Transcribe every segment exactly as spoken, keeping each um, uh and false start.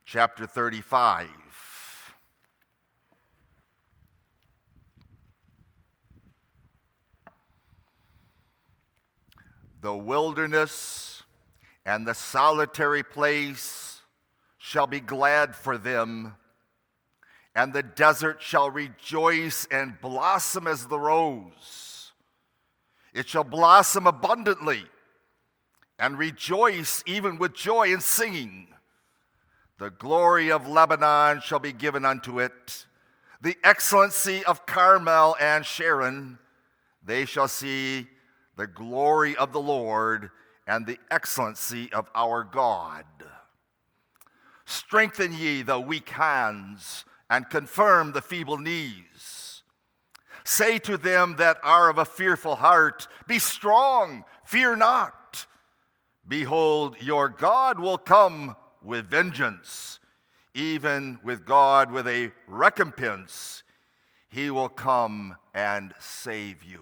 chapter thirty-five. The wilderness and the solitary place shall be glad for them, and the desert shall rejoice and blossom as the rose. It shall blossom abundantly and rejoice even with joy and singing. The glory of Lebanon shall be given unto it, the excellency of Carmel and Sharon. They shall see the glory of the Lord and the excellency of our God. Strengthen ye the weak hands, and confirm the feeble knees. Say to them that are of a fearful heart, be strong, fear not. Behold, your God will come with vengeance, even with God with a recompense. He will come and save you.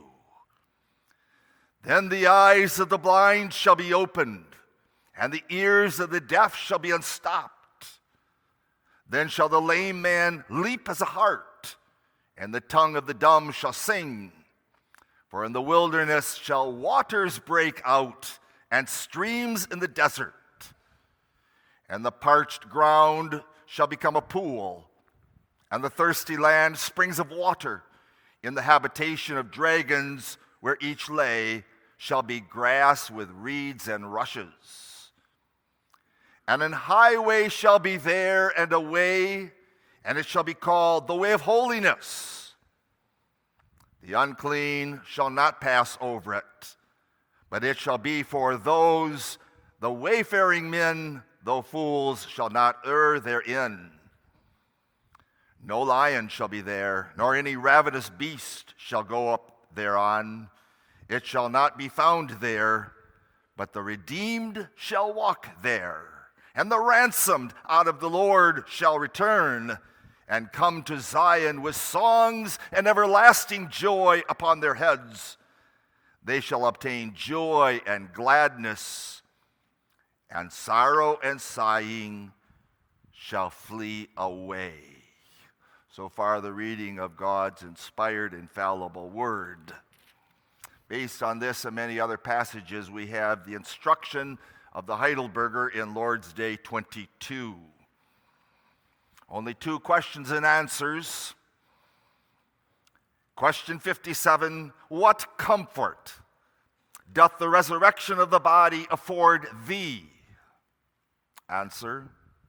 Then the eyes of the blind shall be opened, and the ears of the deaf shall be unstopped. Then shall the lame man leap as a hart, and the tongue of the dumb shall sing. For in the wilderness shall waters break out, and streams in the desert. And the parched ground shall become a pool, and the thirsty land springs of water. In the habitation of dragons, where each lay, shall be grass with reeds and rushes. And an highway shall be there, and a way, and it shall be called the way of holiness. The unclean shall not pass over it, but it shall be for those, the wayfaring men, though fools, shall not err therein. No lion shall be there, nor any ravenous beast shall go up thereon. It shall not be found there, but the redeemed shall walk there, and the ransomed out of the Lord shall return, and come to Zion with songs and everlasting joy upon their heads. They shall obtain joy and gladness, and sorrow and sighing shall flee away. So far, the reading of God's inspired, infallible word. Based on this and many other passages, we have the instruction of the Heidelberger in Lord's Day twenty-two. Only two questions and answers. Question fifty-seven, what comfort doth the resurrection of the body afford thee? Answer,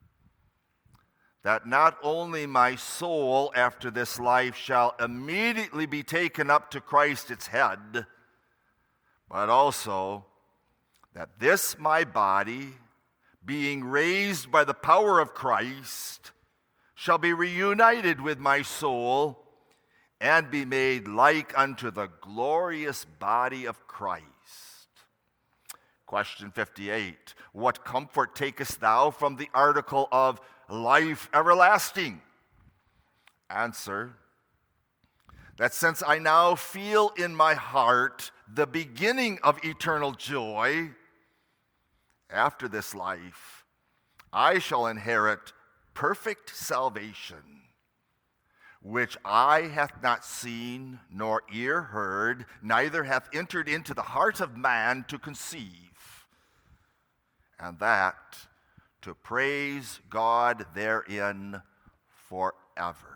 that not only my soul after this life shall immediately be taken up to Christ its head, but also that this my body, being raised by the power of Christ, shall be reunited with my soul and be made like unto the glorious body of Christ. Question fifty-eight, what comfort takest thou from the article of life everlasting? Answer, that since I now feel in my heart the beginning of eternal joy, after this life I shall inherit perfect salvation, which eye hath not seen, nor ear heard, neither hath entered into the heart of man to conceive, and that to praise God therein forever.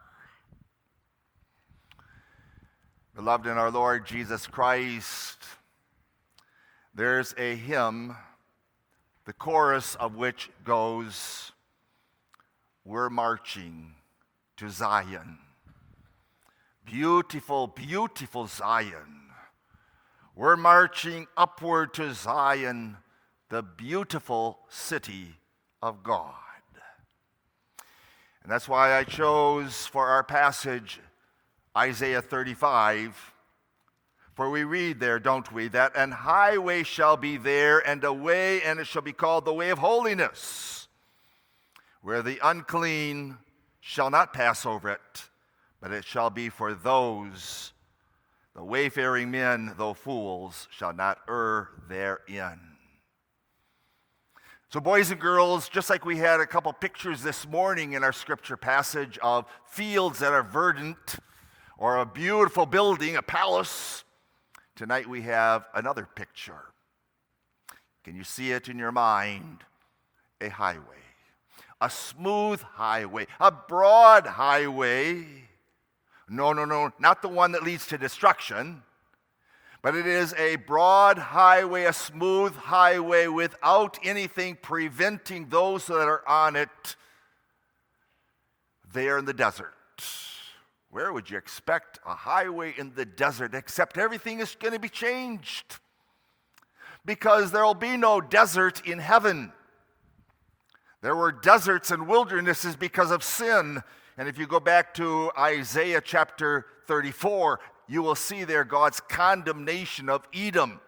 Beloved in our Lord Jesus Christ, there's a hymn, the chorus of which goes, we're marching to Zion. Beautiful, beautiful Zion. We're marching upward to Zion, the beautiful city of God. And that's why I chose for our passage Isaiah thirty-five, for we read there, don't we, that an highway shall be there, and a way, and it shall be called the way of holiness, where the unclean shall not pass over it, but it shall be for those, the wayfaring men, though fools, shall not err therein. So boys and girls, just like we had a couple pictures this morning in our scripture passage of fields that are verdant or a beautiful building, a palace, tonight we have another picture. Can you see it in your mind? A highway. A smooth highway. A broad highway. No, no, no, not the one that leads to destruction. But it is a broad highway, a smooth highway without anything preventing those that are on it there in the desert. Where would you expect a highway in the desert except everything is going to be changed? Because there will be no desert in heaven. There were deserts and wildernesses because of sin. And if you go back to Isaiah chapter thirty-four, you will see there God's condemnation of Edom.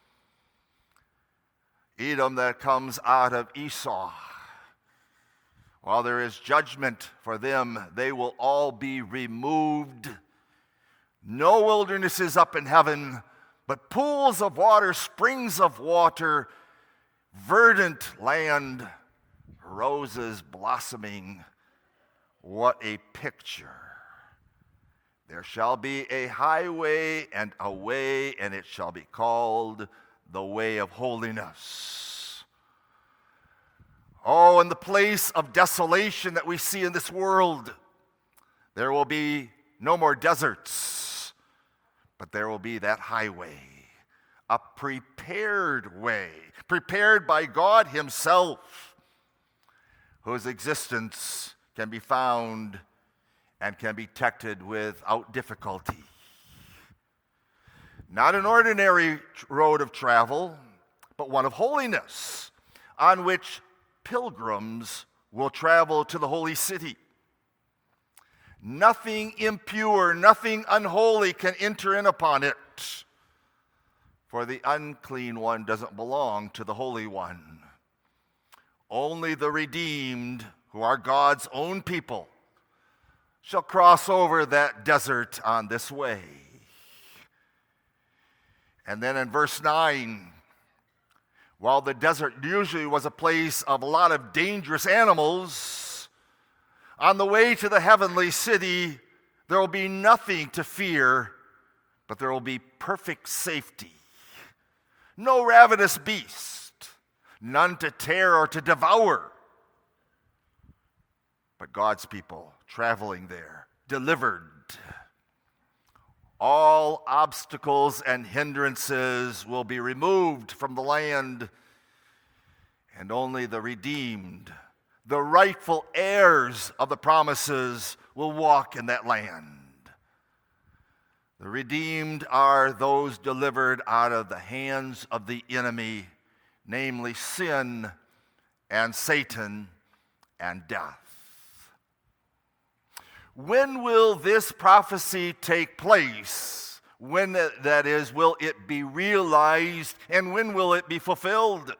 Edom that comes out of Esau. While there is judgment for them, they will all be removed. No wildernesses up in heaven, but pools of water, springs of water, verdant land, roses blossoming. What a picture. There shall be a highway and a way, and it shall be called the way of holiness. Oh, in the place of desolation that we see in this world, there will be no more deserts, but there will be that highway, a prepared way, prepared by God Himself, whose existence can be found and can be detected without difficulty. Not an ordinary road of travel, but one of holiness, on which pilgrims will travel to the holy city. Nothing impure, nothing unholy can enter in upon it, for the unclean one doesn't belong to the Holy One. Only the redeemed, who are God's own people, shall cross over that desert on this way. And then in verse nine, while the desert usually was a place of a lot of dangerous animals, on the way to the heavenly city, there will be nothing to fear, but there will be perfect safety. No ravenous beast, none to tear or to devour, but God's people traveling there, delivered. All obstacles and hindrances will be removed from the land, and only the redeemed, the rightful heirs of the promises, will walk in that land. The redeemed are those delivered out of the hands of the enemy, namely sin and Satan and death. When will this prophecy take place? When, that is, will it be realized, and when will it be fulfilled?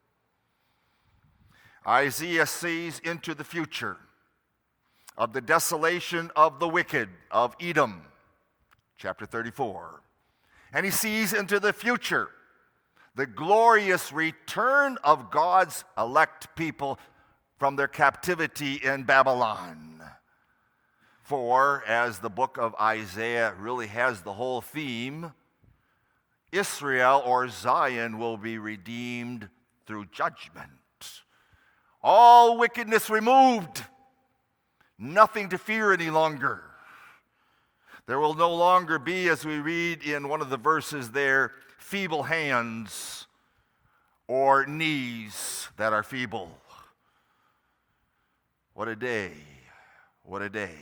Isaiah sees into the future of the desolation of the wicked of Edom, chapter thirty-four. And he sees into the future the glorious return of God's elect people from their captivity in Babylon. For, as the book of Isaiah really has the whole theme, Israel or Zion will be redeemed through judgment. All wickedness removed. Nothing to fear any longer. There will no longer be, as we read in one of the verses there, feeble hands or knees that are feeble. What a day. What a day.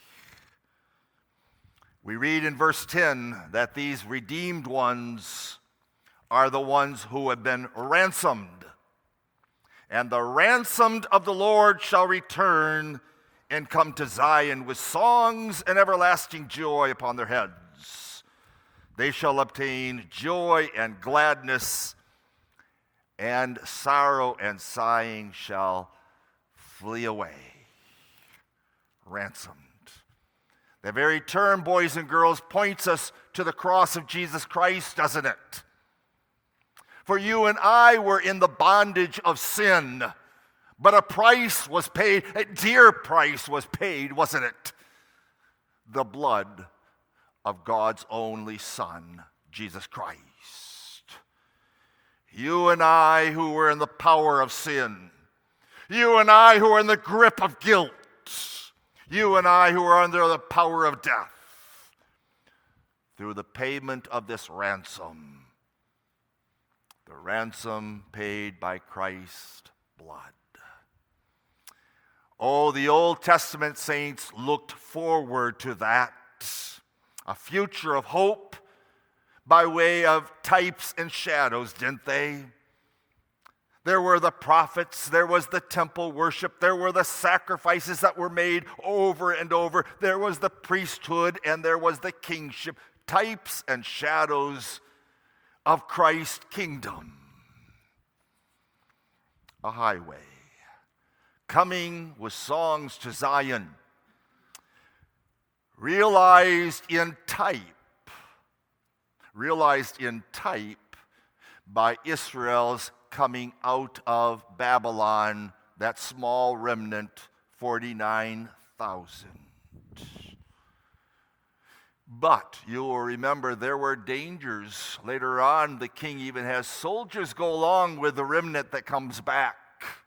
We read in verse ten that these redeemed ones are the ones who have been ransomed. And the ransomed of the Lord shall return and come to Zion with songs and everlasting joy upon their heads. They shall obtain joy and gladness, and sorrow and sighing shall flee away. Ransomed. The very term, boys and girls, points us to the cross of Jesus Christ, doesn't it? For you and I were in the bondage of sin, but a price was paid, a dear price was paid, wasn't it? The blood of God's only Son, Jesus Christ. You and I who were in the power of sin, you and I who are in the grip of guilt, you and I who are under the power of death, through the payment of this ransom, the ransom paid by Christ's blood. Oh, the Old Testament saints looked forward to that, a future of hope by way of types and shadows, didn't they? There were the prophets, there was the temple worship, there were the sacrifices that were made over and over, there was the priesthood, and there was the kingship, types and shadows of Christ's kingdom. A highway, coming with songs to Zion, realized in type, realized in type by Israel's coming out of Babylon, that small remnant, forty-nine thousand. But you will remember there were dangers. Later on, the king even has soldiers go along with the remnant that comes back.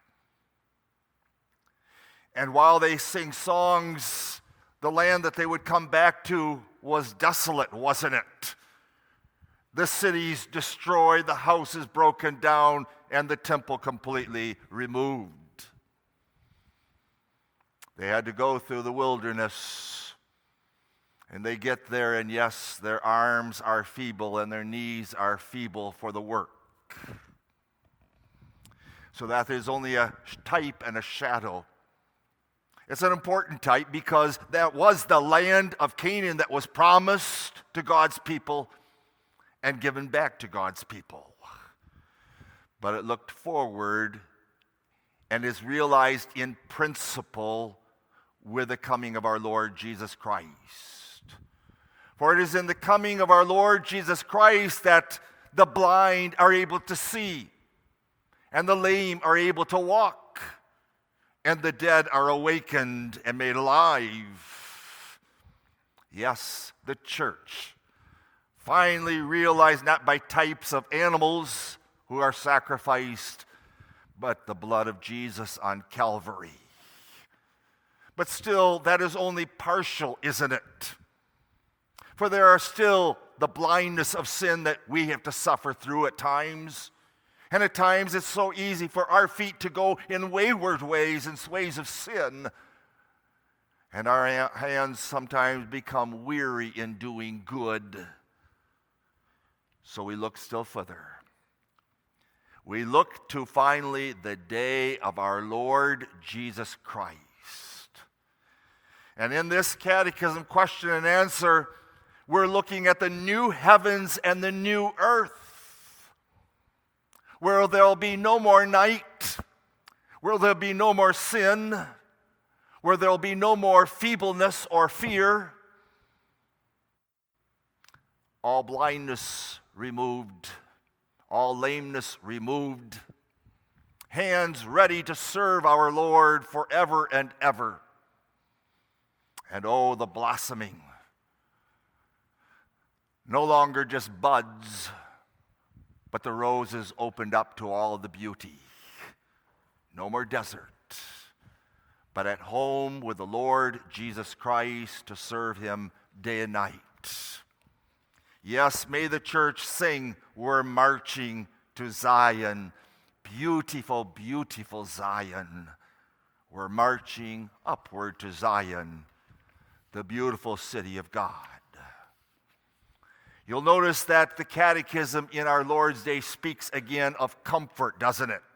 And while they sing songs, the land that they would come back to was desolate, wasn't it? The cities destroyed, the houses broken down, and the temple completely removed. They had to go through the wilderness. And they get there, and yes, their arms are feeble and their knees are feeble for the work. So that there's only a type and a shadow. It's an important type because that was the land of Canaan that was promised to God's people and given back to God's people. But it looked forward and is realized in principle with the coming of our Lord Jesus Christ. For it is in the coming of our Lord Jesus Christ that the blind are able to see, and the lame are able to walk, and the dead are awakened and made alive. Yes, the church finally realized, not by types of animals who are sacrificed, but the blood of Jesus on Calvary. But still, that is only partial, isn't it? For there are still the blindness of sin that we have to suffer through at times. And at times it's so easy for our feet to go in wayward ways and ways of sin. And our hands sometimes become weary in doing good. So we look still further. We look to finally the day of our Lord Jesus Christ. And in this catechism question and answer, we're looking at the new heavens and the new earth, where there'll be no more night, where there'll be no more sin, where there'll be no more feebleness or fear, all blindness removed, all lameness removed, hands ready to serve our Lord forever and ever. And oh, the blossoming. No longer just buds, but the roses opened up to all of the beauty. No more desert, but at home with the Lord Jesus Christ to serve him day and night. Yes, may the church sing, we're marching to Zion. Beautiful, beautiful Zion. We're marching upward to Zion, the beautiful city of God. You'll notice that the catechism in our Lord's Day speaks again of comfort, doesn't it?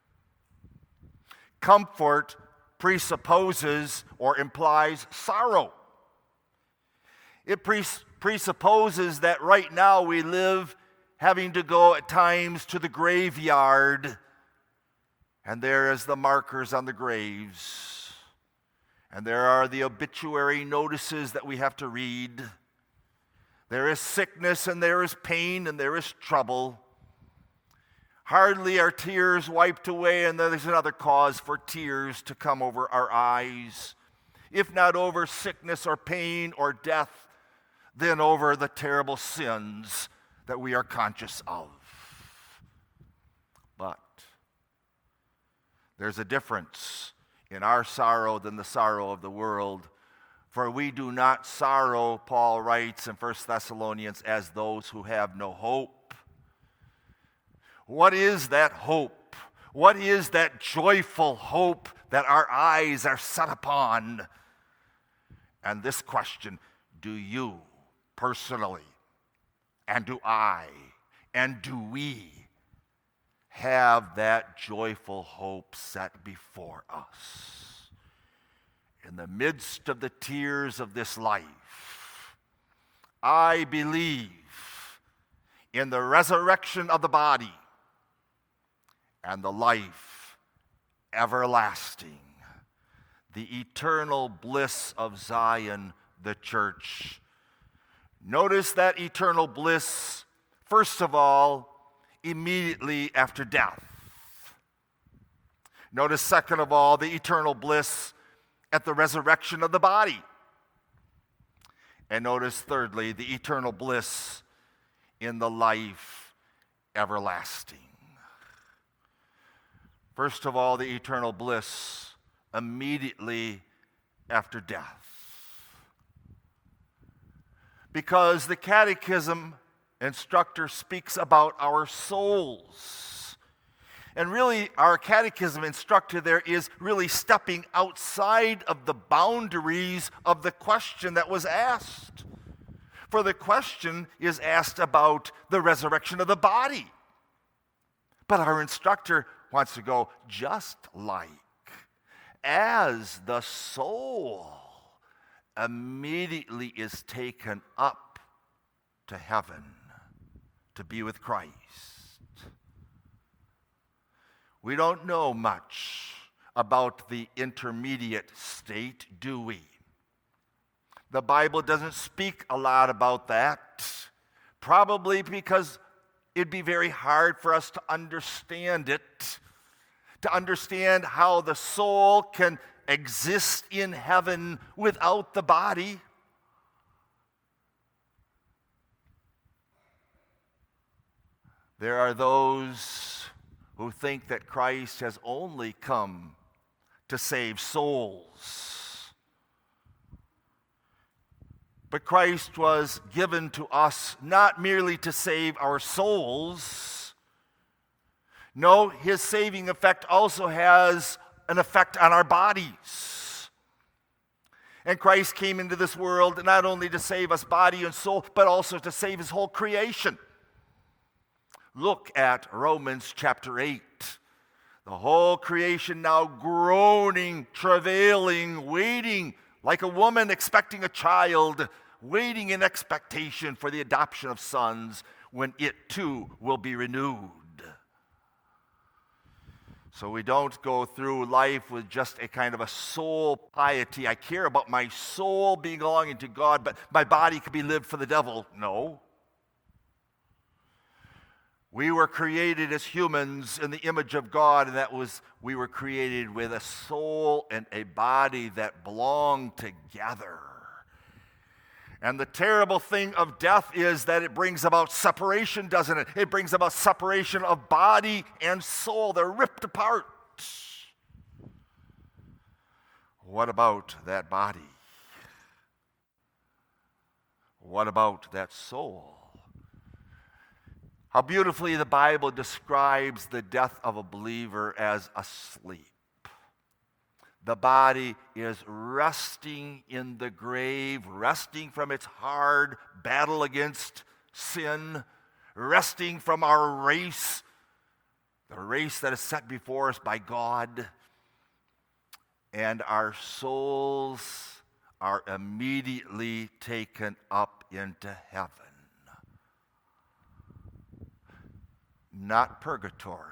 Comfort presupposes or implies sorrow. It pres- presupposes that right now we live having to go at times to the graveyard, and there is the markers on the graves, and there are the obituary notices that we have to read. There is sickness and there is pain and there is trouble. Hardly are tears wiped away, and there's another cause for tears to come over our eyes. If not over sickness or pain or death, then over the terrible sins that we are conscious of. But there's a difference in our sorrow than the sorrow of the world. For we do not sorrow, Paul writes in First Thessalonians, as those who have no hope. What is that hope? What is that joyful hope that our eyes are set upon? And this question, do you personally, and do I, and do we have that joyful hope set before us? In the midst of the tears of this life, I believe in the resurrection of the body and the life everlasting, the eternal bliss of Zion, the church. Notice that eternal bliss, first of all, immediately after death. Notice, second of all, the eternal bliss at the resurrection of the body. And notice, thirdly, the eternal bliss in the life everlasting. First of all, the eternal bliss immediately after death. Because the catechism instructor speaks about our souls. And really, our catechism instructor there is really stepping outside of the boundaries of the question that was asked. For the question is asked about the resurrection of the body. But our instructor wants to go just like as the soul immediately is taken up to heaven to be with Christ. We don't know much about the intermediate state, do we? The Bible doesn't speak a lot about that, probably because it'd be very hard for us to understand it, to understand how the soul can exist in heaven without the body. There are those who think that Christ has only come to save souls. But Christ was given to us not merely to save our souls. No, his saving effect also has an effect on our bodies. And Christ came into this world not only to save us body and soul, but also to save his whole creation. Look at Romans chapter eight. The whole creation now groaning, travailing, waiting, like a woman expecting a child, waiting in expectation for the adoption of sons, when it too will be renewed. So we don't go through life with just a kind of a soul piety. I care about my soul being belonging to God, but my body could be lived for the devil. No. We were created as humans in the image of God, and that was, we were created with a soul and a body that belong together. And the terrible thing of death is that it brings about separation, doesn't it? It brings about separation of body and soul. They're ripped apart. What about that body? What about that soul? How beautifully the Bible describes the death of a believer as asleep. The body is resting in the grave, resting from its hard battle against sin, resting from our race, the race that is set before us by God. And our souls are immediately taken up into heaven. Not purgatory.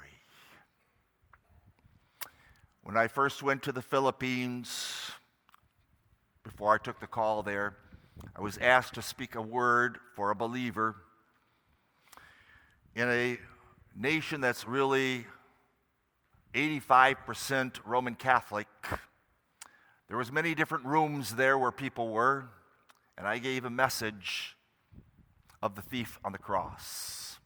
When I first went to the Philippines, before I took the call there, I was asked to speak a word for a believer in a nation that's really eighty-five percent Roman Catholic. There was many different rooms there where people were, and I gave a message of the thief on the cross.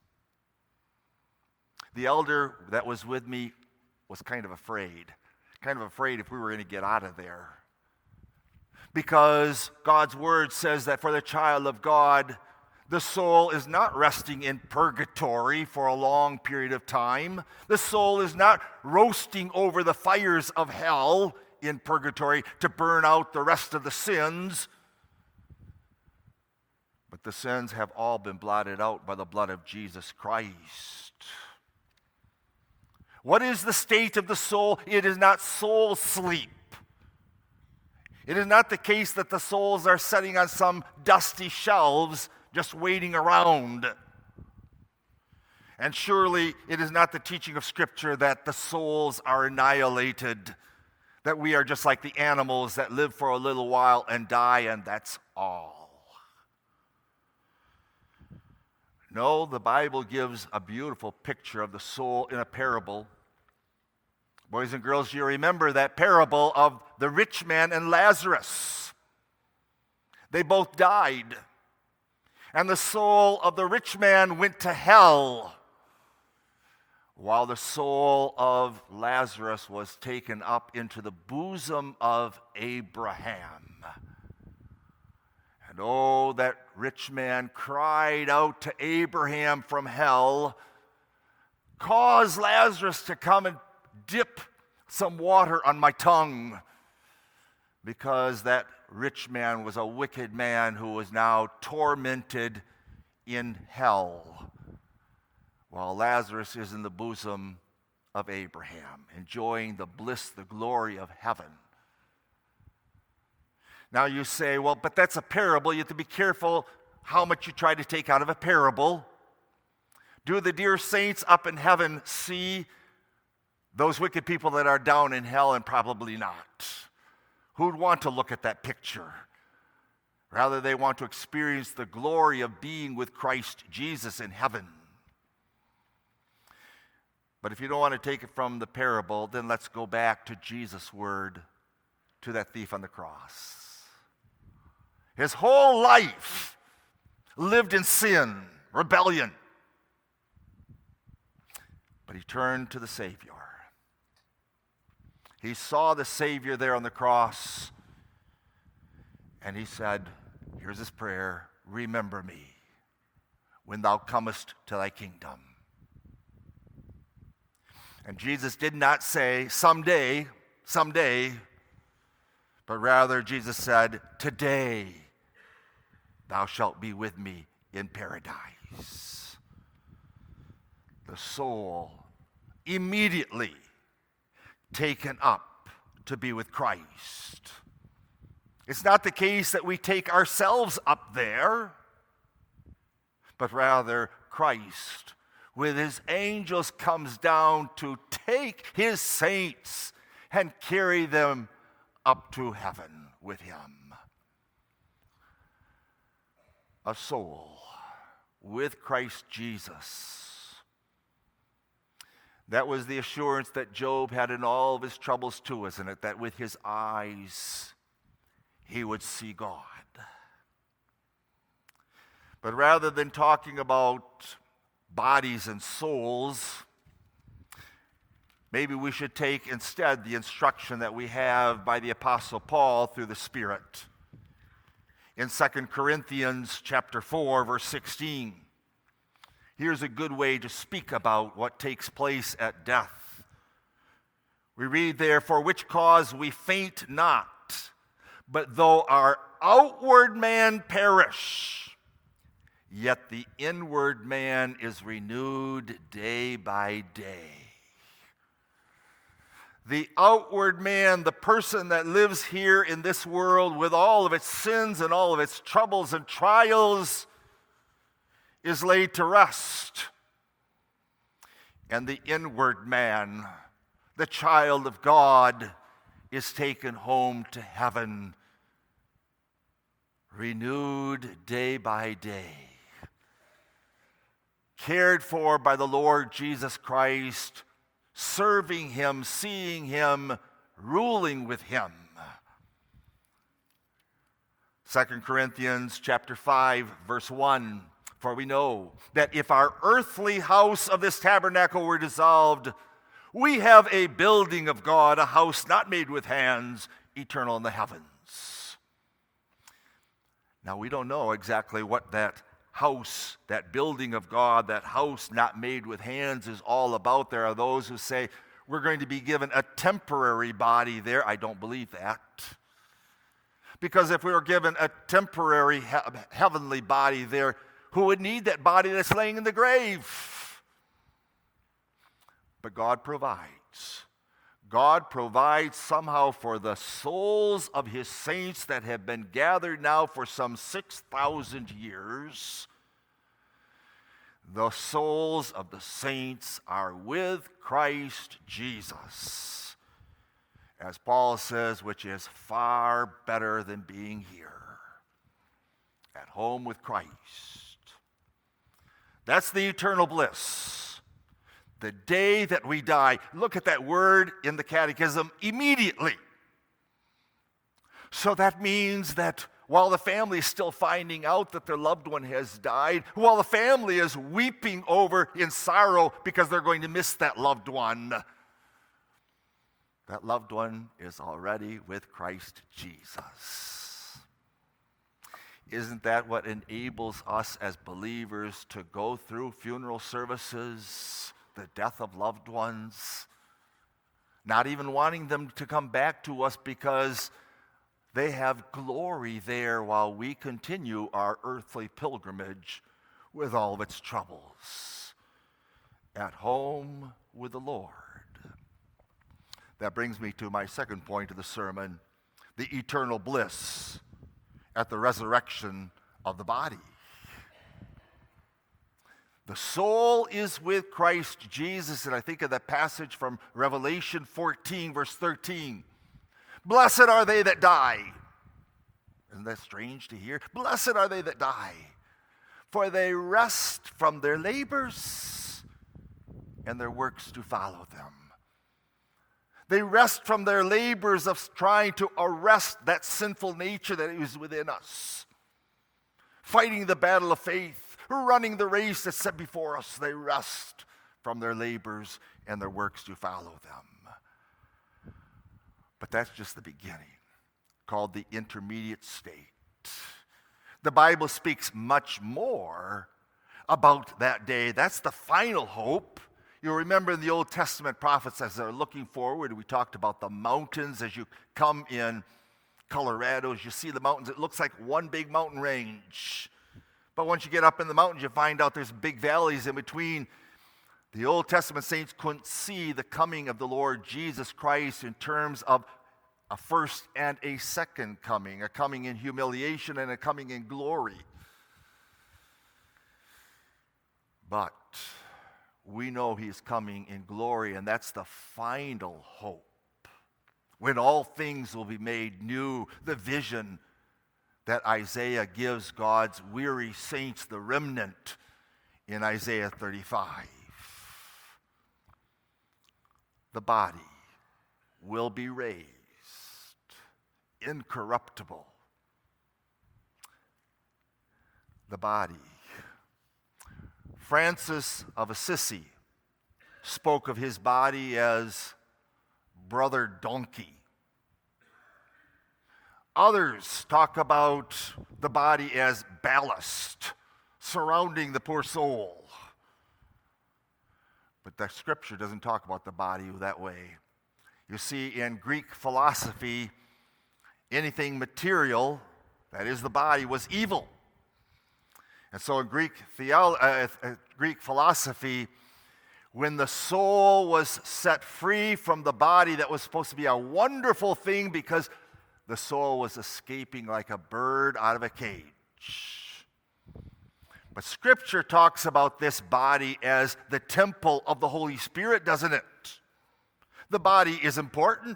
The elder that was with me was kind of afraid, kind of afraid if we were going to get out of there. Because God's word says that for the child of God, the soul is not resting in purgatory for a long period of time. The soul is not roasting over the fires of hell in purgatory to burn out the rest of the sins. But the sins have all been blotted out by the blood of Jesus Christ. What is the state of the soul? It is not soul sleep. It is not the case that the souls are sitting on some dusty shelves just waiting around. And surely it is not the teaching of Scripture that the souls are annihilated, that we are just like the animals that live for a little while and die, and that's all. No, the Bible gives a beautiful picture of the soul in a parable. Boys and girls, you remember that parable of the rich man and Lazarus. They both died. And the soul of the rich man went to hell, while the soul of Lazarus was taken up into the bosom of Abraham. And oh, that rich man cried out to Abraham from hell, "Cause Lazarus to come and dip some water on my tongue," because that rich man was a wicked man who was now tormented in hell, while Lazarus is in the bosom of Abraham, enjoying the bliss, the glory of heaven. Now you say, well, but that's a parable. You have to be careful how much you try to take out of a parable. Do the dear saints up in heaven see those wicked people that are down in hell? And probably not. Who'd want to look at that picture? Rather, they want to experience the glory of being with Christ Jesus in heaven. But if you don't want to take it from the parable, then let's go back to Jesus' word to that thief on the cross. His whole life lived in sin, rebellion. But he turned to the Savior. He saw the Savior there on the cross, and he said, here's his prayer, "Remember me when thou comest to thy kingdom." And Jesus did not say, someday, someday, but rather Jesus said, today thou shalt be with me in paradise. The soul immediately taken up to be with Christ. It's not the case that we take ourselves up there, but rather Christ with his angels comes down to take his saints and carry them up to heaven with him. A soul with Christ Jesus. That was the assurance that Job had in all of his troubles too, isn't it? That with his eyes he would see God. But rather than talking about bodies and souls, maybe we should take instead the instruction that we have by the Apostle Paul through the Spirit. In Second Corinthians chapter four, verse sixteen, here's a good way to speak about what takes place at death. We read there, "For which cause we faint not, but though our outward man perish, yet the inward man is renewed day by day." The outward man, the person that lives here in this world with all of its sins and all of its troubles and trials, is laid to rest. And the inward man, the child of God, is taken home to heaven, renewed day by day. cared for by the Lord Jesus Christ, serving him, seeing him, ruling with him. Second Corinthians chapter five, verse one, for we know that if our earthly house of this tabernacle were dissolved, we have a building of God, a house not made with hands, eternal in the heavens. Now, we don't know exactly what that house, that building of God, that house not made with hands is all about. There are those who say we're going to be given a temporary body there. I don't believe that. Because if we were given a temporary he- heavenly body there, who would need that body that's laying in the grave? But God provides. God provides somehow for the souls of his saints that have been gathered now for some six thousand years. The souls of the saints are with Christ Jesus, as Paul says, which is far better than being here, at home with Christ. That's the eternal bliss. The day that we die, look at that word in the catechism, immediately. So that means that while the family is still finding out that their loved one has died, while the family is weeping over in sorrow because they're going to miss that loved one, that loved one is already with Christ Jesus. Isn't that what enables us as believers to go through funeral services, the death of loved ones, not even wanting them to come back to us because they have glory there while we continue our earthly pilgrimage with all of its troubles, at home with the Lord. That brings me to my second point of the sermon, the eternal bliss at the resurrection of the body. The soul is with Christ Jesus, and I think of that passage from Revelation fourteen, verse thirteen. Blessed are they that die. Isn't that strange to hear? Blessed are they that die, for they rest from their labors, and their works do follow them. They rest from their labors of trying to arrest that sinful nature that is within us, fighting the battle of faith, running the race that's set before us. They rest from their labors, and their works do follow them. But that's just the beginning, called the intermediate state. The Bible speaks much more about that day. That's the final hope. You'll remember in the Old Testament prophets, as they're looking forward, we talked about the mountains. As you come in Colorado, as you see the mountains, it looks like one big mountain range. But once you get up in the mountains, you find out there's big valleys in between. The Old Testament saints couldn't see the coming of the Lord Jesus Christ in terms of a first and a second coming, a coming in humiliation and a coming in glory. But we know he's coming in glory, and that's the final hope, when all things will be made new, the vision that Isaiah gives God's weary saints, the remnant, in Isaiah thirty-five. The body will be raised, incorruptible. The body. Francis of Assisi spoke of his body as brother donkey. Others talk about the body as ballast surrounding the poor soul. But the scripture doesn't talk about the body that way. You see, in Greek philosophy, anything material, that is the body, was evil. And so in Greek, theolo- uh, uh, Greek philosophy, when the soul was set free from the body, that was supposed to be a wonderful thing because the soul was escaping like a bird out of a cage. But Scripture talks about this body as the temple of the Holy Spirit, doesn't it? The body is important.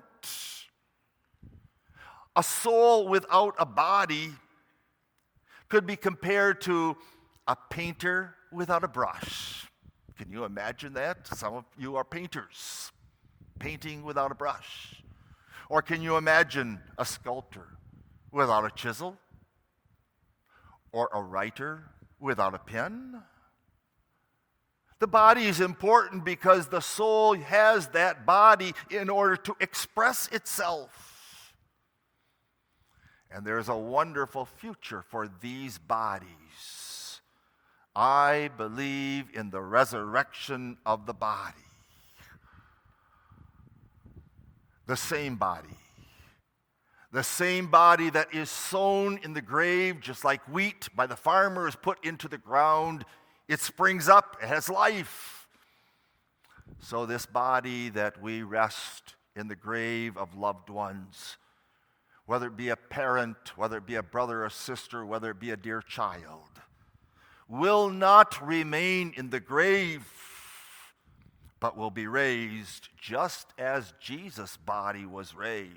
A soul without a body could be compared to a painter without a brush. Can you imagine that? Some of you are painters, painting without a brush. Or can you imagine a sculptor without a chisel? Or a writer without a pen? The body is important because the soul has that body in order to express itself. And there's a wonderful future for these bodies. I believe in the resurrection of the body. The same body. The same body that is sown in the grave, just like wheat by the farmer is put into the ground. It springs up, it has life. So this body that we rest in the grave of loved ones, whether it be a parent, whether it be a brother or sister, whether it be a dear child, will not remain in the grave, but will be raised just as Jesus' body was raised.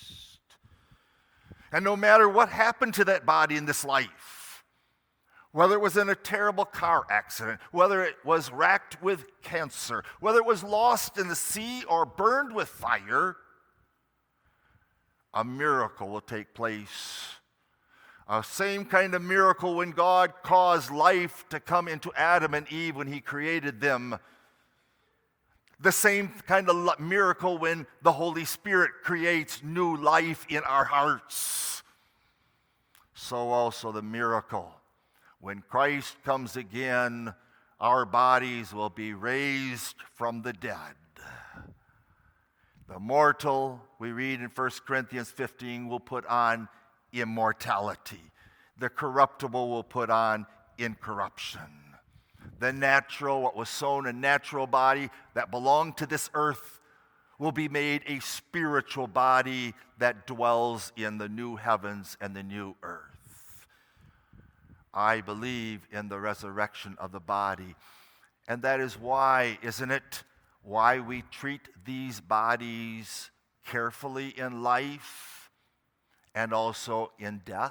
And no matter what happened to that body in this life, whether it was in a terrible car accident, whether it was racked with cancer, whether it was lost in the sea or burned with fire, a miracle will take place. A same kind of miracle when God caused life to come into Adam and Eve when he created them. The same kind of miracle when the Holy Spirit creates new life in our hearts. So also the miracle. When Christ comes again, our bodies will be raised from the dead. The mortal, we read in First Corinthians fifteen, will put on immortality. The corruptible will put on incorruption. The natural, what was sown a natural body that belonged to this earth, will be made a spiritual body that dwells in the new heavens and the new earth. I believe in the resurrection of the body. And that is why, isn't it, why we treat these bodies carefully in life and also in death?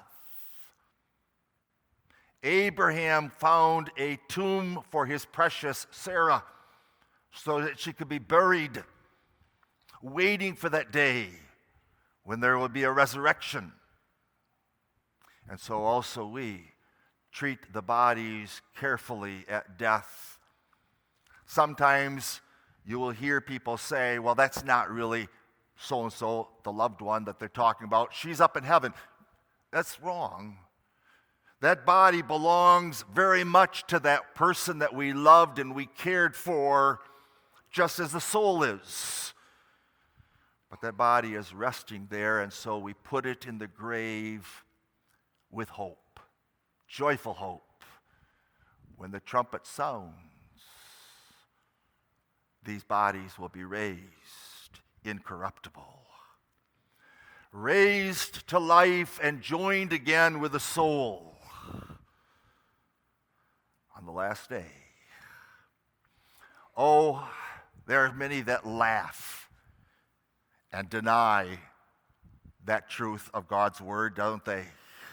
Abraham found a tomb for his precious Sarah so that she could be buried, waiting for that day when there will be a resurrection. And so also we treat the bodies carefully at death. Sometimes you will hear people say, well, that's not really so-and-so, the loved one that they're talking about. She's up in heaven. That's wrong. That body belongs very much to that person that we loved and we cared for, just as the soul is. But that body is resting there, and so we put it in the grave with hope, joyful hope. When the trumpet sounds, these bodies will be raised incorruptible, raised to life and joined again with the soul on the last day. Oh, there are many that laugh and deny that truth of God's word, don't they?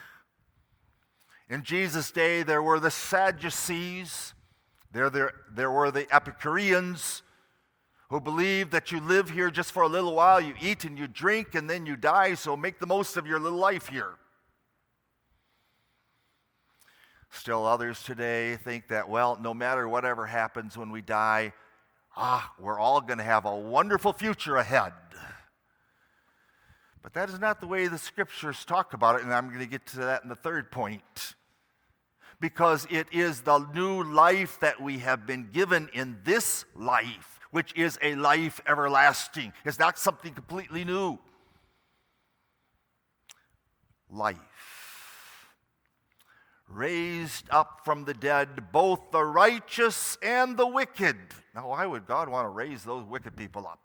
In Jesus' day, there were the Sadducees, there, there, there were the Epicureans, who believed that you live here just for a little while, you eat and you drink, and then you die, so make the most of your little life here. Still others today think that, well, no matter whatever happens when we die, ah, we're all going to have a wonderful future ahead. But that is not the way the scriptures talk about it, and I'm going to get to that in the third point. Because it is the new life that we have been given in this life, which is a life everlasting. It's not something completely new. Life. Raised up from the dead, both the righteous and the wicked. Now, why would God want to raise those wicked people up?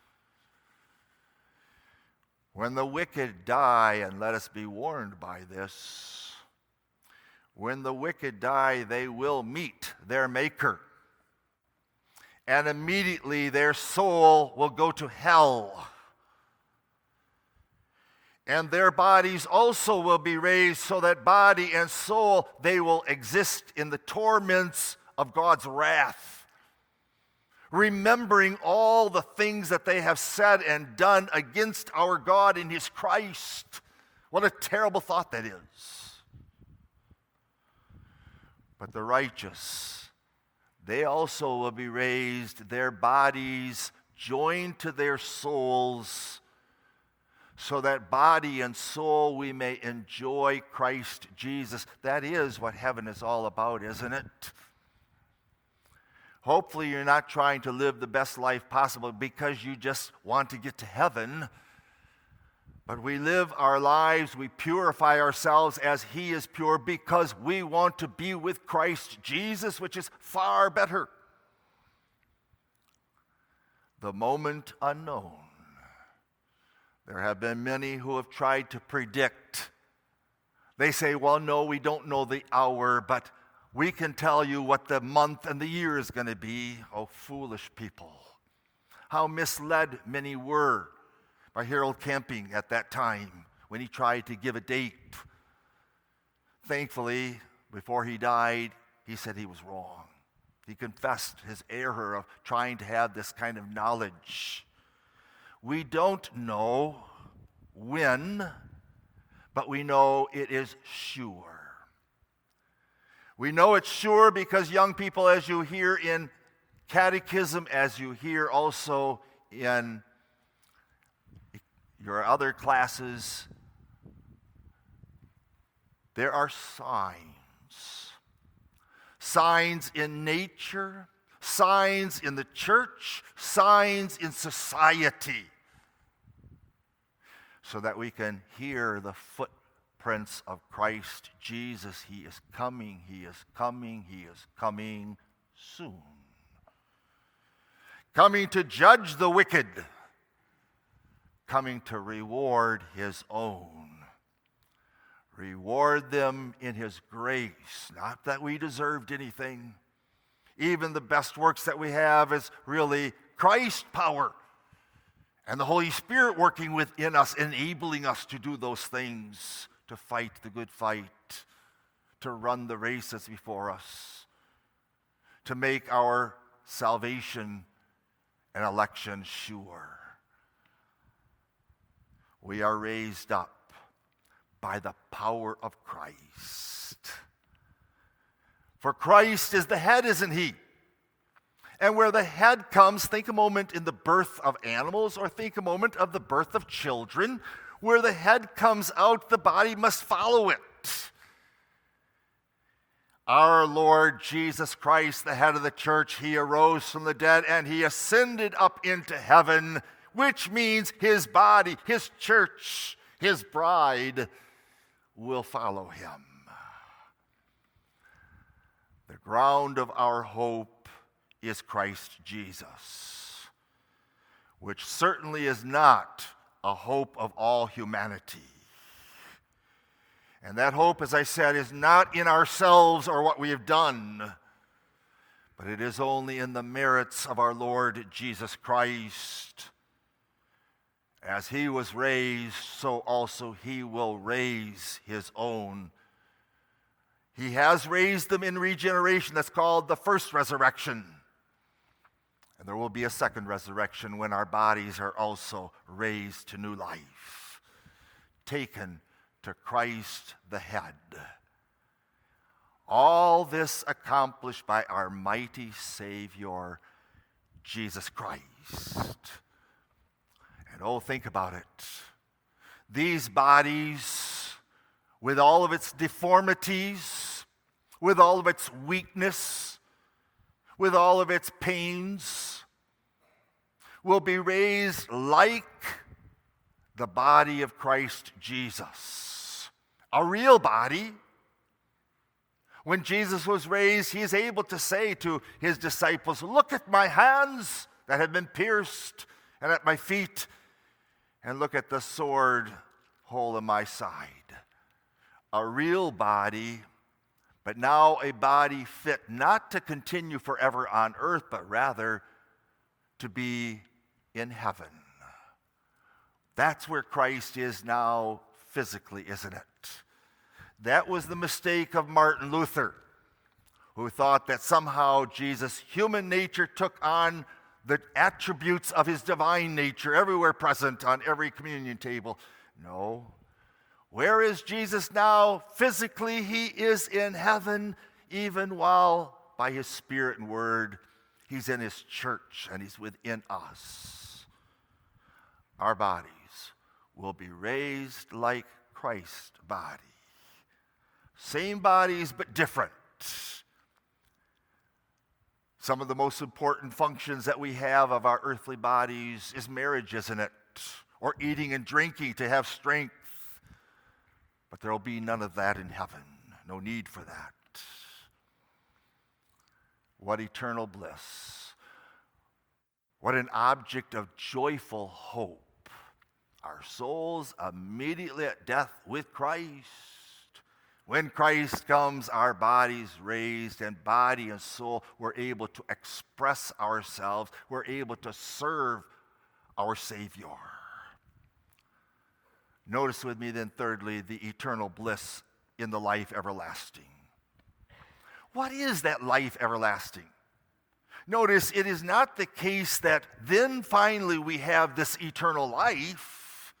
When the wicked die, and let us be warned by this, when the wicked die, they will meet their Maker. And immediately their soul will go to hell. And their bodies also will be raised, so that body and soul, they will exist in the torments of God's wrath, remembering all the things that they have said and done against our God in his Christ. What a terrible thought that is. But the righteous, they also will be raised, their bodies joined to their souls, so that body and soul we may enjoy Christ Jesus. That is what heaven is all about, isn't it? Hopefully you're not trying to live the best life possible because you just want to get to heaven. But we live our lives, we purify ourselves as he is pure because we want to be with Christ Jesus, which is far better. The moment unknown. There have been many who have tried to predict. They say, well, no, we don't know the hour, but we can tell you what the month and the year is going to be. Oh, foolish people. How misled many were by Harold Camping at that time when he tried to give a date. Thankfully, before he died, he said he was wrong. He confessed his error of trying to have this kind of knowledge. We don't know when, but we know it is sure. We know it's sure because young people, as you hear in catechism, as you hear also in your other classes, there are signs. Signs in nature, signs in the church, signs in society, so that we can hear the footprints of Christ Jesus. He is coming, he is coming, he is coming soon. Coming to judge the wicked, coming to reward his own. Reward them in his grace, not that we deserved anything. Even the best works that we have is really Christ's power and the Holy Spirit working within us, enabling us to do those things, to fight the good fight, to run the race that's before us, to make our salvation and election sure. We are raised up by the power of Christ. For Christ is the head, isn't he? And where the head comes, think a moment in the birth of animals, or think a moment of the birth of children. Where the head comes out, the body must follow it. Our Lord Jesus Christ, the head of the church, he arose from the dead and he ascended up into heaven, which means his body, his church, his bride will follow him. The ground of our hope is Christ Jesus, which certainly is not a hope of all humanity. And that hope, as I said, is not in ourselves or what we have done, but it is only in the merits of our Lord Jesus Christ. As he was raised, so also he will raise his own. He has raised them in regeneration. That's called the first resurrection. And there will be a second resurrection when our bodies are also raised to new life, taken to Christ the head. All this accomplished by our mighty Savior, Jesus Christ. And oh, think about it. These bodies, with all of its deformities, with all of its weakness, with all of its pains, will be raised like the body of Christ Jesus. A real body. When Jesus was raised, he is able to say to his disciples, "Look at my hands that have been pierced, and at my feet, and look at the sword hole in my side." A real body, but now a body fit not to continue forever on earth, but rather to be in heaven. That's where Christ is now physically, isn't it? That was the mistake of Martin Luther, who thought that somehow Jesus' human nature took on the attributes of his divine nature everywhere present on every communion table. No. Where is Jesus now? Physically, he is in heaven, even while by his Spirit and Word, he's in his church and he's within us. Our bodies will be raised like Christ's body. Same bodies, but different. Some of the most important functions that we have of our earthly bodies is marriage, isn't it? Or eating and drinking to have strength. But there will be none of that in heaven. No need for that. What eternal bliss. What an object of joyful hope. Our souls immediately at death with Christ. When Christ comes, our bodies raised, and body and soul, we're able to express ourselves. We're able to serve our Savior. Notice with me then, thirdly, the eternal bliss in the life everlasting. What is that life everlasting? Notice it is not the case that then finally we have this eternal life.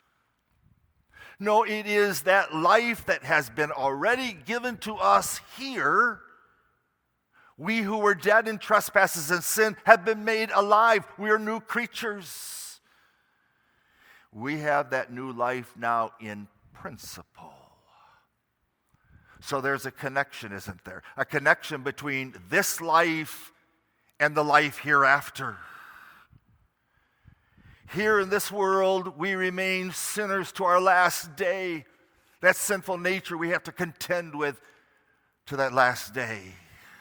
No, it is that life that has been already given to us here. We who were dead in trespasses and sin have been made alive. We are new creatures. We have that new life now in principle. So there's a connection, isn't there? A connection between this life and the life hereafter. Here in this world, we remain sinners to our last day. That sinful nature we have to contend with to that last day.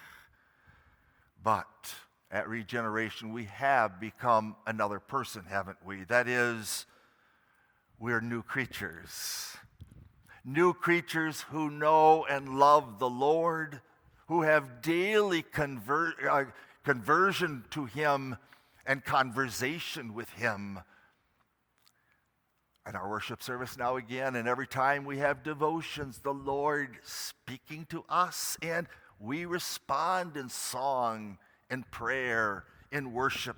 But at regeneration, we have become another person, haven't we? That is, we're new creatures. New creatures who know and love the Lord, who have daily conver- uh, conversion to Him and conversation with Him. And our worship service now again, and every time we have devotions, the Lord speaking to us, and we respond in song, in prayer, in worship.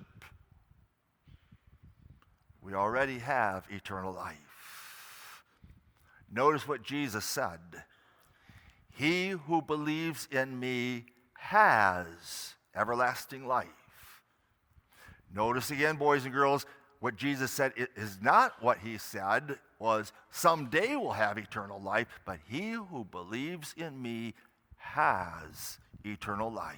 We already have eternal life. Notice what Jesus said. He who believes in me has everlasting life. Notice again, boys and girls, what Jesus said it is not what he said was someday we'll have eternal life, but he who believes in me has eternal life.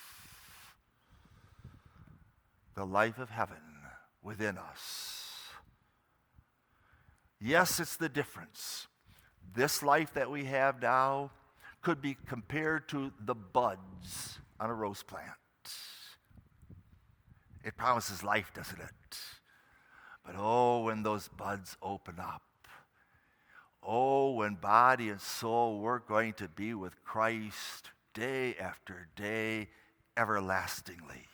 The life of heaven within us. Yes, it's the difference. This life that we have now could be compared to the buds on a rose plant. It promises life, doesn't it? But oh, when those buds open up. Oh, when body and soul we're going to be with Christ day after day, everlastingly.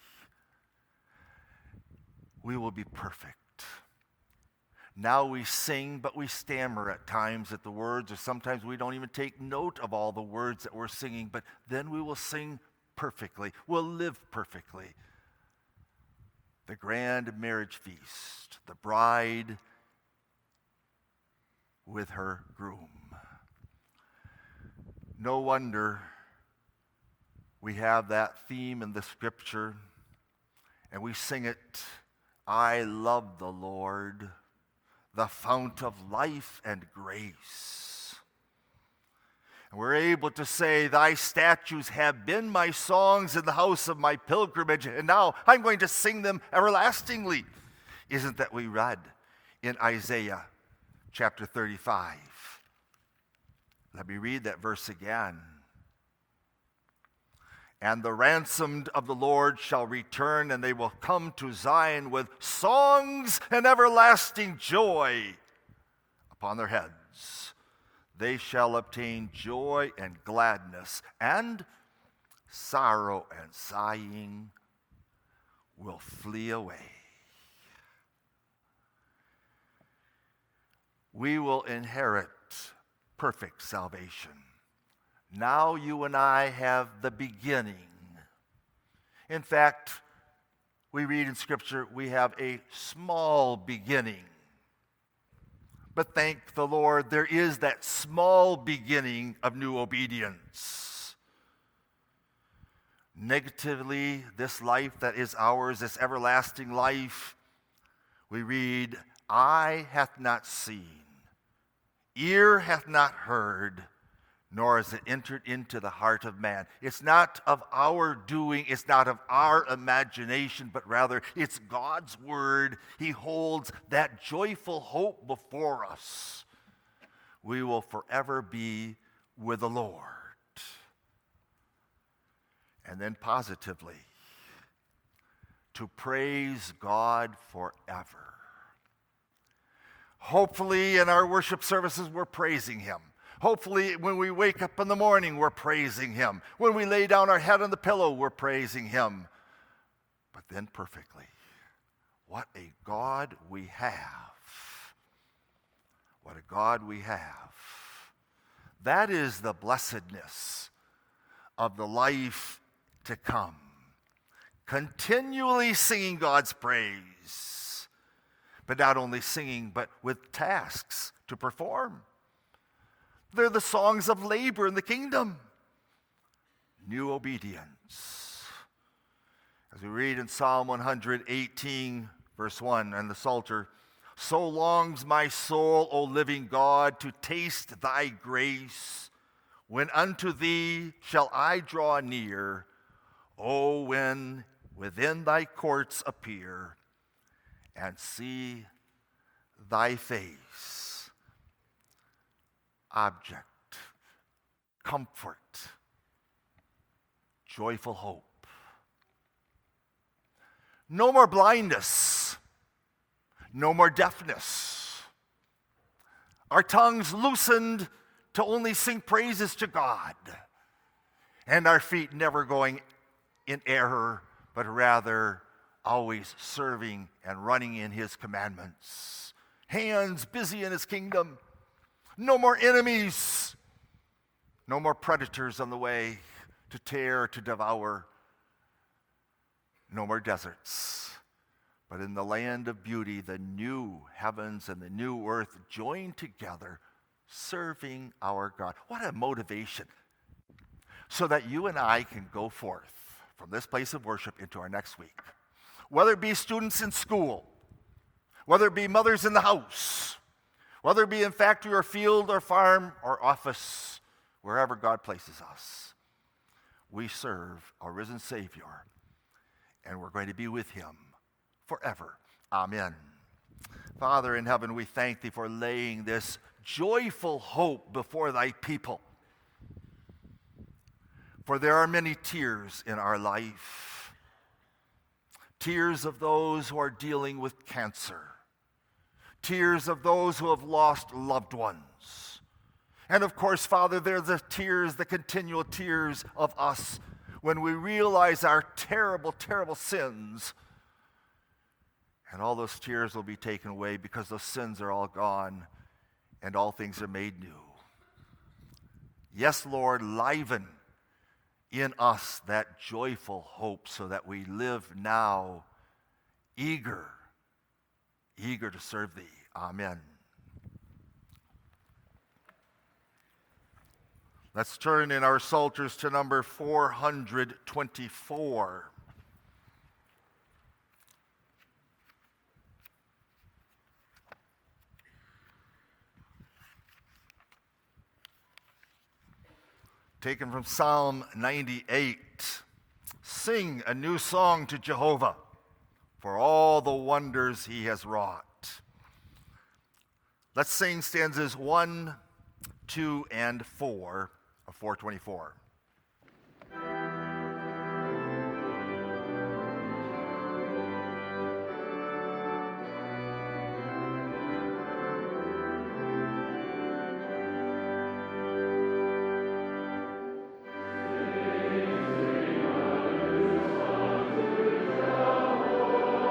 We will be perfect. Now we sing, but we stammer at times at the words, or sometimes we don't even take note of all the words that we're singing, but then we will sing perfectly. We'll live perfectly. The grand marriage feast, the bride with her groom. No wonder we have that theme in the scripture, and we sing it, I love the Lord, the fount of life and grace. And we're able to say, thy statutes have been my songs in the house of my pilgrimage, and now I'm going to sing them everlastingly. Isn't that we read in Isaiah chapter thirty-five? Let me read that verse again. And the ransomed of the Lord shall return, and they will come to Zion with songs and everlasting joy upon their heads. They shall obtain joy and gladness, and sorrow and sighing will flee away. we will inherit perfect salvation. Now you and I have the beginning. In fact, we read in Scripture, we have a small beginning. But thank the Lord, there is that small beginning of new obedience. Negatively, this life that is ours, this everlasting life, we read, eye hath not seen, ear hath not heard, nor has it entered into the heart of man. It's not of our doing, it's not of our imagination, but rather it's God's word. He holds that joyful hope before us. We will forever be with the Lord. And then positively, to praise God forever. Hopefully in our worship services we're praising him. Hopefully, when we wake up in the morning, we're praising him. When we lay down our head on the pillow, we're praising him. But then perfectly, what a God we have. What a God we have. That is the blessedness of the life to come. Continually singing God's praise. But not only singing, but with tasks to perform. They're the songs of labor in the kingdom. New obedience. As we read in Psalm one eighteen, verse one, and the Psalter, so longs my soul, O living God, to taste thy grace. When unto thee shall I draw near, O when within thy courts appear, and see thy face. Object, comfort, joyful hope. No more blindness, no more deafness. Our tongues loosened to only sing praises to God, and our feet never going in error, but rather always serving and running in his commandments. Hands busy in his kingdom. No more enemies. No more predators on the way to tear, to devour. No more deserts. But in the land of beauty, the new heavens and the new earth join together, serving our God. What a motivation. So that you and I can go forth from this place of worship into our next week. Whether it be students in school, whether it be mothers in the house, whether it be in factory or field or farm or office, wherever God places us, we serve our risen Savior, and we're going to be with him forever. Amen. Father in heaven, we thank thee for laying this joyful hope before thy people. For there are many tears in our life, tears of those who are dealing with cancer, tears of those who have lost loved ones. And of course, Father, they're the tears, the continual tears of us when we realize our terrible, terrible sins. And all those tears will be taken away because those sins are all gone and all things are made new. Yes, Lord, liven in us that joyful hope so that we live now eager eager to serve thee. Amen. Let's turn in our Psalters to number four hundred twenty-four. Taken from Psalm ninety-eight. Sing a new song to Jehovah, for all the wonders he has wrought. Let's sing stanzas one, two, and four of four twenty-four.